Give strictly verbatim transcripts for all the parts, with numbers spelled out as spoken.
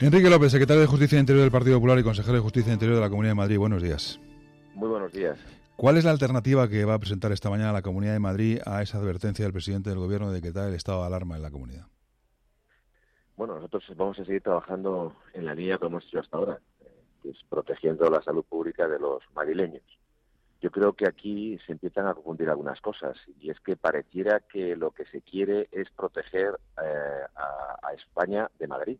Enrique López, secretario de Justicia e Interior del Partido Popular y consejero de Justicia e Interior de la Comunidad de Madrid. Buenos días. Muy buenos días. ¿Cuál es la alternativa que va a presentar esta mañana la Comunidad de Madrid a esa advertencia del presidente del Gobierno de decretar el estado de alarma en la comunidad? Bueno, nosotros vamos a seguir trabajando en la línea que hemos hecho hasta ahora, que es protegiendo la salud pública de los madrileños. Yo creo que aquí se empiezan a confundir algunas cosas, y es que pareciera que lo que se quiere es proteger eh, a, a España de Madrid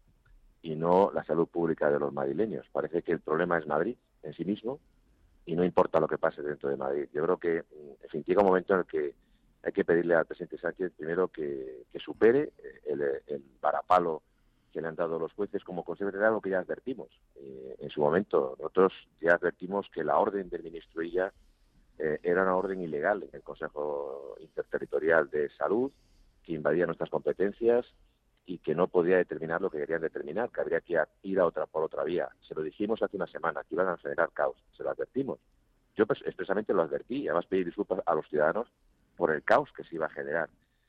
y no la salud pública de los madrileños. Parece que el problema es Madrid en sí mismo y no importa lo que pase dentro de Madrid. Yo creo que, en fin, llega un momento en el que hay que pedirle al presidente Sánchez primero que, que supere el, el varapalo que le han dado los jueces como consecuencia de algo que ya advertimos. Eh, en su momento, nosotros ya advertimos que la orden del ministro Illa eh, era una orden ilegal en el Consejo Interterritorial de Salud, que invadía nuestras competencias y que no podía determinar lo que querían determinar, que habría que ir a otra por otra vía. Se lo dijimos hace una semana, que iban a generar caos, se lo advertimos. Yo pues, expresamente lo advertí y además pedí disculpas a los ciudadanos por el caos que se iba a generar.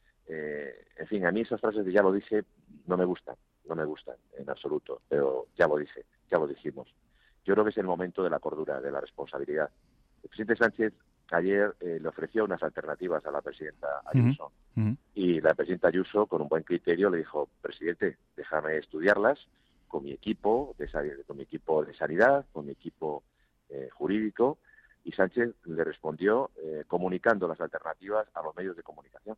Eh, en fin, a mí esas frases de ya lo dije no me gustan, no me gustan en absoluto, pero ya lo dije, ya lo dijimos. Yo creo que es el momento de la cordura, de la responsabilidad. El presidente Sánchez ayer eh, le ofreció unas alternativas a la presidenta Ayuso. Uh-huh. Uh-huh. Y la presidenta Ayuso, con un buen criterio, le dijo: presidente, déjame estudiarlas con mi equipo de, con mi equipo de sanidad, con mi equipo eh, jurídico. Y Sánchez le respondió eh, comunicando las alternativas a los medios de comunicación.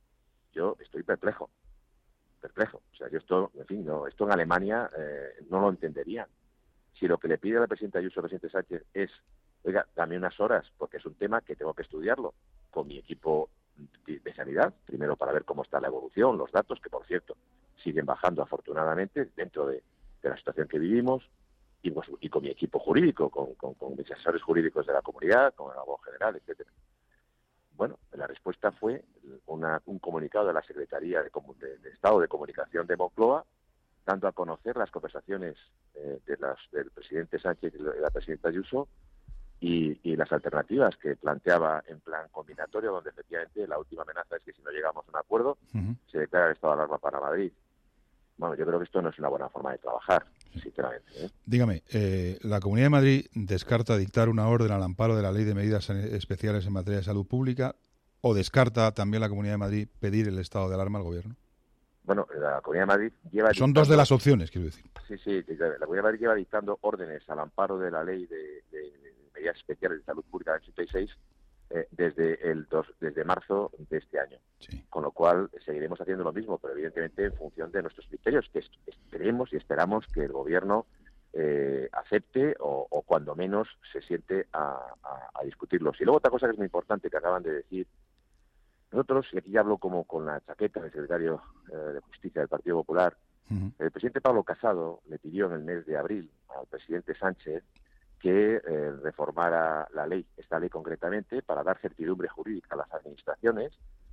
Yo estoy perplejo, perplejo. O sea, yo esto, en fin, no, esto en Alemania eh, no lo entenderían. Si lo que le pide a la presidenta Ayuso al presidente Sánchez es: oiga, dame unas horas, porque es un tema que tengo que estudiarlo con mi equipo de sanidad, primero para ver cómo está la evolución, los datos, que por cierto siguen bajando afortunadamente dentro de, de la situación que vivimos, y, pues, y con mi equipo jurídico, con, con, con mis asesores jurídicos de la comunidad, con el abogado general, etcétera. Bueno, la respuesta fue una, un comunicado de la Secretaría de, de, de Estado de Comunicación de Moncloa, dando a conocer las conversaciones eh, de las, del presidente Sánchez y de la presidenta Ayuso, Y, y las alternativas que planteaba en plan combinatorio, donde efectivamente la última amenaza es que si no llegamos a un acuerdo, uh-huh. se declara el estado de alarma para Madrid. Bueno, yo creo que esto no es una buena forma de trabajar, sí. sinceramente. ¿eh? Dígame, eh, ¿la Comunidad de Madrid descarta dictar una orden al amparo de la Ley de Medidas Especiales en materia de salud pública, o descarta también la Comunidad de Madrid pedir el estado de alarma al Gobierno? Bueno, la Comunidad de Madrid lleva... Son dictando, dos de las opciones, quiero decir. Sí, sí, la Comunidad de Madrid lleva dictando órdenes al amparo de la Ley de, de, de Medidas Especiales de Salud Pública del ochenta y seis eh, desde el dos, desde marzo de este año. Sí. Con lo cual seguiremos haciendo lo mismo, pero evidentemente en función de nuestros criterios, que esperemos y esperamos que el Gobierno eh, acepte o, o cuando menos se siente a, a, a discutirlos. Y luego otra cosa que es muy importante que acaban de decir. Nosotros, y aquí ya hablo como con la chaqueta del secretario eh, de Justicia del Partido Popular, uh-huh. el presidente Pablo Casado le pidió en el mes de abril al presidente Sánchez que eh, reformara la ley, esta ley concretamente, para dar certidumbre jurídica a las administraciones,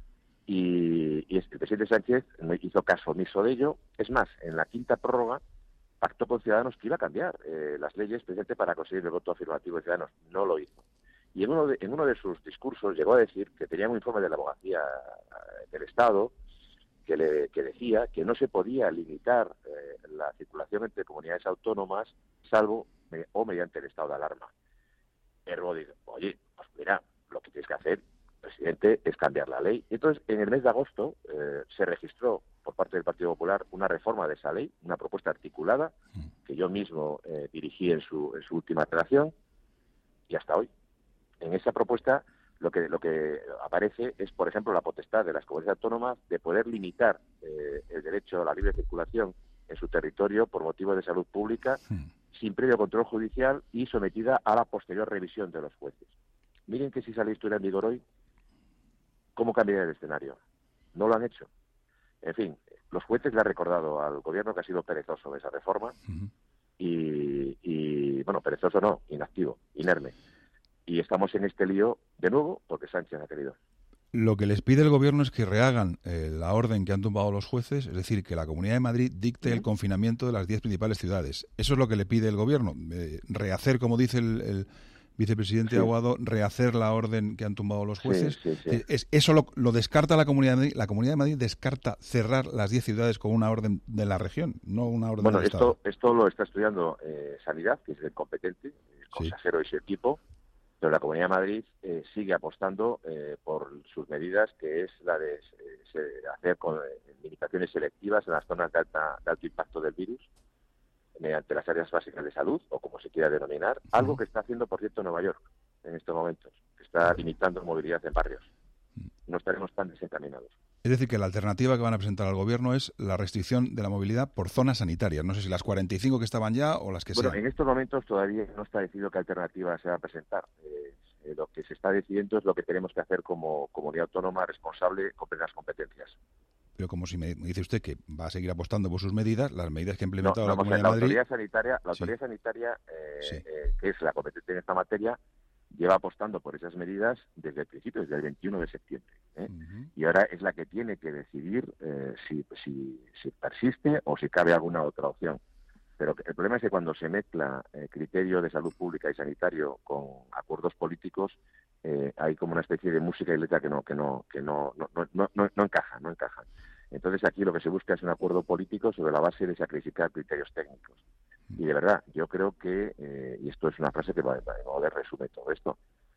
y, y el presidente Sánchez no hizo caso omiso de ello. Es más, en la quinta prórroga pactó con Ciudadanos que iba a cambiar eh, las leyes precisamente para conseguir el voto afirmativo de Ciudadanos. No lo hizo. Y en uno, de, en uno de sus discursos llegó a decir que tenía un informe de la abogacía del Estado que, le, que decía que no se podía limitar eh, la circulación entre comunidades autónomas salvo me, o mediante el estado de alarma. Ergo dice: oye, pues mira, lo que tienes que hacer, presidente, es cambiar la ley. Y entonces, en el mes de agosto eh, se registró por parte del Partido Popular una reforma de esa ley, una propuesta articulada que yo mismo eh, dirigí en su, en su última redacción, y hasta hoy. En esa propuesta lo que lo que aparece es, por ejemplo, la potestad de las comunidades autónomas de poder limitar eh, el derecho a la libre circulación en su territorio por motivos de salud pública, sí. sin previo control judicial y sometida a la posterior revisión de los jueces. Miren que si esa ley estuviera en vigor hoy, ¿cómo cambiaría el escenario? No lo han hecho. En fin, los jueces le han recordado al Gobierno que ha sido perezoso de esa reforma, uh-huh. y, y, bueno, perezoso no, inactivo, inerme. Y estamos en este lío de nuevo porque Sánchez ha querido. Lo que les pide el Gobierno es que rehagan eh, la orden que han tumbado los jueces, es decir, que la Comunidad de Madrid dicte ¿Sí? el confinamiento de las diez principales ciudades. Eso es lo que le pide el Gobierno, eh, rehacer, como dice el, el, vicepresidente Sí. Aguado, rehacer la orden que han tumbado los jueces. Sí, sí, sí. Es, eso lo, lo descarta la Comunidad de Madrid. La Comunidad de Madrid descarta cerrar las diez ciudades con una orden de la región, no una orden Bueno, del esto, Estado. esto lo está estudiando eh, Sanidad, que es el competente, el consejero sí. y su equipo, pero la Comunidad de Madrid eh, sigue apostando eh, por sus medidas, que es la de eh, hacer con, eh, limitaciones selectivas en las zonas de, alta, de alto impacto del virus, mediante las áreas básicas de salud, o como se quiera denominar, uh-huh. algo que está haciendo, por cierto, Nueva York en estos momentos, que está limitando movilidad en barrios. No estaremos tan desencaminados. Es decir, que la alternativa que van a presentar al Gobierno es la restricción de la movilidad por zonas sanitarias. No sé si las cuarenta y cinco que estaban ya o las que bueno, sean. Bueno, en estos momentos todavía no está decidido qué alternativa se va a presentar. Eh, eh, lo que se está decidiendo es lo que tenemos que hacer como comunidad autónoma responsable con plenas competencias. Pero como si me dice usted que va a seguir apostando por sus medidas, las medidas que ha implementado no, la Comunidad la de Madrid... Autoridad sanitaria, la autoridad sí. sanitaria eh, sí. eh, que es la competente en esta materia, lleva apostando por esas medidas desde el principio, desde el veintiuno de septiembre. ¿eh? Uh-huh. Y ahora es la que tiene que decidir eh, si, si, si persiste o si cabe alguna otra opción. Pero el problema es que cuando se mezcla eh, criterio de salud pública y sanitario con acuerdos políticos, eh, hay como una especie de música y letra que no que no que no no, no, no, no, no encaja, no encaja. Entonces aquí lo que se busca es un acuerdo político sobre la base de sacrificar criterios técnicos. Y de verdad, yo creo que, eh, y esto es una frase que va, va, va a resume todo esto,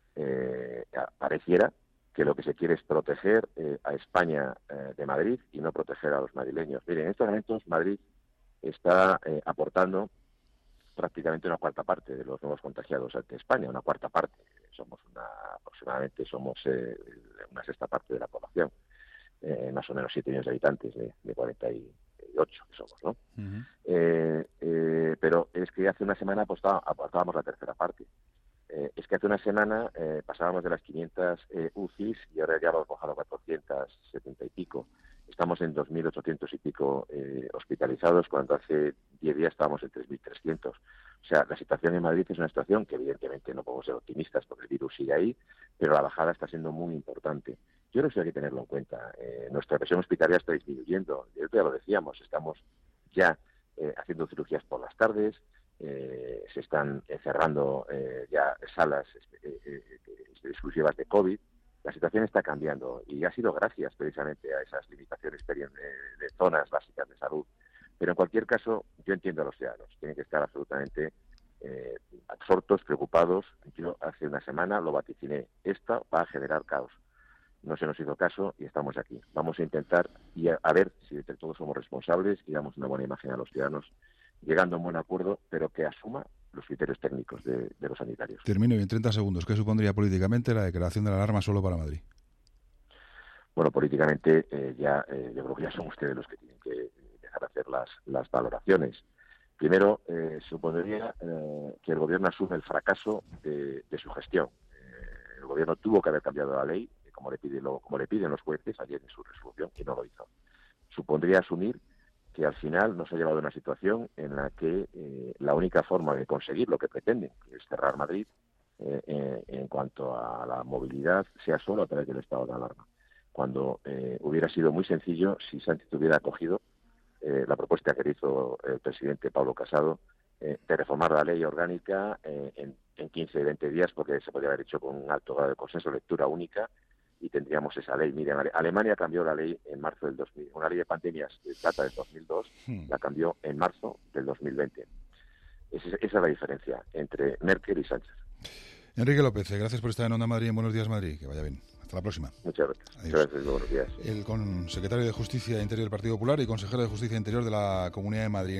eh, pareciera que lo que se quiere es proteger eh, a España eh, de Madrid y no proteger a los madrileños. Miren, en estos momentos Madrid está eh, aportando prácticamente una cuarta parte de los nuevos contagiados ante España, una cuarta parte. Somos una, aproximadamente somos eh, una sexta parte de la población. Eh, más o menos siete millones de habitantes de, de cuarenta y ocho que somos, ¿no? Uh-huh. Eh, eh, pero es que hace una semana apostábamos la tercera parte. Eh, es que hace una semana eh, pasábamos de las quinientas eh, U C Is y ahora ya hemos bajado a cuatrocientos setenta y pico. Estamos en dos mil ochocientos y pico eh, hospitalizados, cuando hace diez días estábamos en tres mil trescientos. O sea, la situación en Madrid es una situación que evidentemente no podemos ser optimistas porque el virus sigue ahí, pero la bajada está siendo muy importante. Yo creo que hay que tenerlo en cuenta. Eh, nuestra presión hospitalaria está disminuyendo. Ya lo decíamos, estamos ya eh, haciendo cirugías por las tardes, eh, se están cerrando eh, ya salas eh, eh, exclusivas de COVID. La situación está cambiando y ha sido gracias precisamente a esas limitaciones de, de zonas básicas de salud. Pero en cualquier caso, yo entiendo a los ciudadanos. Tienen que estar absolutamente eh, absortos, preocupados. Yo hace una semana lo vaticiné. Esto va a generar caos. No se nos hizo caso y estamos aquí. Vamos a intentar y a, a ver si entre todos somos responsables y damos una buena imagen a los ciudadanos, llegando a un buen acuerdo, pero que asuma los criterios técnicos de, de los sanitarios. Termino y en treinta segundos. ¿Qué supondría políticamente la declaración de la alarma solo para Madrid? Bueno, políticamente eh, ya eh, yo creo que ya son ustedes los que tienen que dejar de hacer las, las valoraciones. Primero, eh, supondría eh, que el Gobierno asume el fracaso de, de su gestión. Eh, el Gobierno tuvo que haber cambiado la ley, como le piden, lo, como le piden los jueces ayer en su resolución, y no lo hizo. Supondría asumir que al final nos ha llevado a una situación en la que eh, la única forma de conseguir lo que pretenden, que es cerrar Madrid, eh, eh, en cuanto a la movilidad, sea solo a través del estado de alarma. Cuando eh, hubiera sido muy sencillo si Sánchez hubiera acogido eh, la propuesta que hizo el presidente Pablo Casado eh, de reformar la ley orgánica eh, en, en quince y veinte días, porque se podría haber hecho con un alto grado de consenso, lectura única, y tendríamos esa ley. Miren, Alemania cambió la ley en marzo del dos mil. Una ley de pandemias que data del dos mil dos, hmm. la cambió en marzo del dos mil veinte. Esa, esa es la diferencia entre Merkel y Sánchez. Enrique López, gracias por estar en Onda Madrid, en Buenos Días Madrid. Que vaya bien. Hasta la próxima. Muchas gracias. Muchas gracias. Buenos días. El con secretario de Justicia e Interior del Partido Popular y consejero de Justicia e Interior de la Comunidad de Madrid.